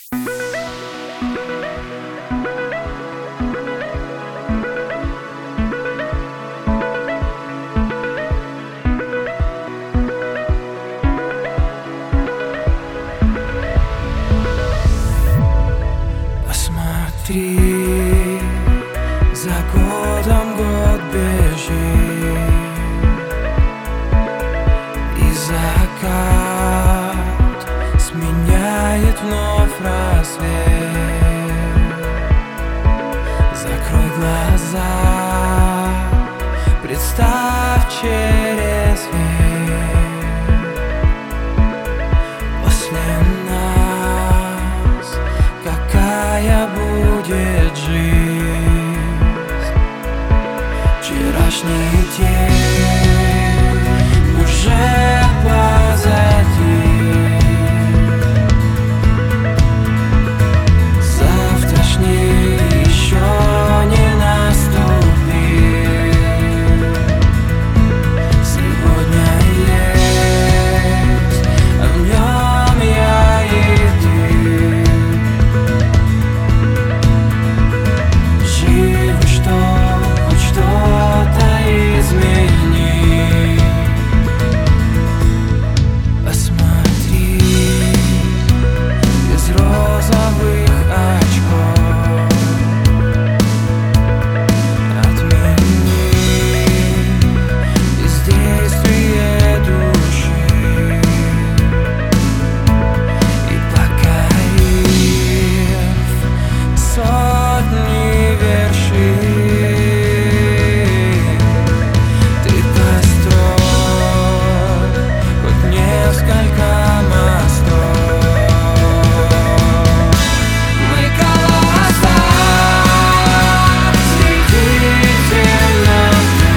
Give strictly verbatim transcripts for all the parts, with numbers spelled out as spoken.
Посмотри, за годом год бежит, и закат сменяет вновь рассвет. Закрой глаза, представь через век. После нас какая будет жизнь? Вчерашний день уже позади. Завтрашний еще не наступил. Сегодня есть, а в нем я и ты. Живы, что хоть что-то изменить. Посмотри, без розовых очков. Отмени бездействие души и покорив сотни вершин, ты построй хоть несколько мостов. Мы голоса среди темноты,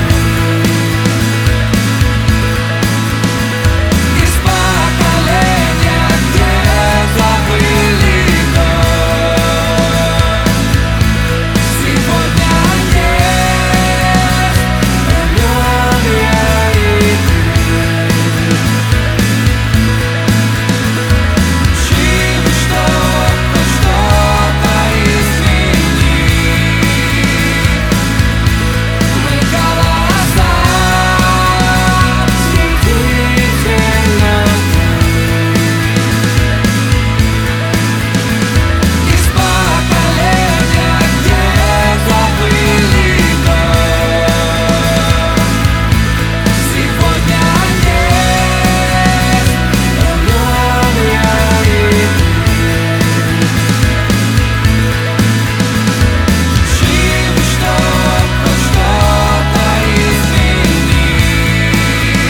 из поколения, где забыли год. Сегодня есть, в нем я и ты. Живы, что хоть что-то изменить. Мы голоса среди темноты, из поколения, где забыли год. Сегодня есть, в нем я и ты. Живы, что хоть что-то изменить.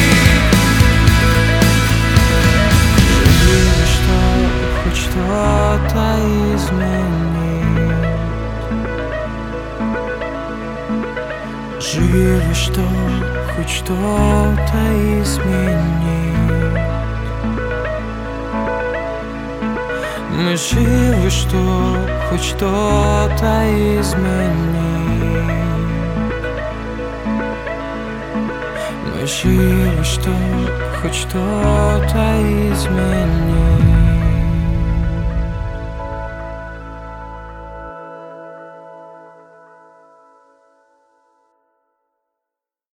Живы, что хоть что-то изменить. Живы, что хоть что-то изменить. Мы живы, что хоть что-то изменить. Мы живы, что хоть что-то изменить.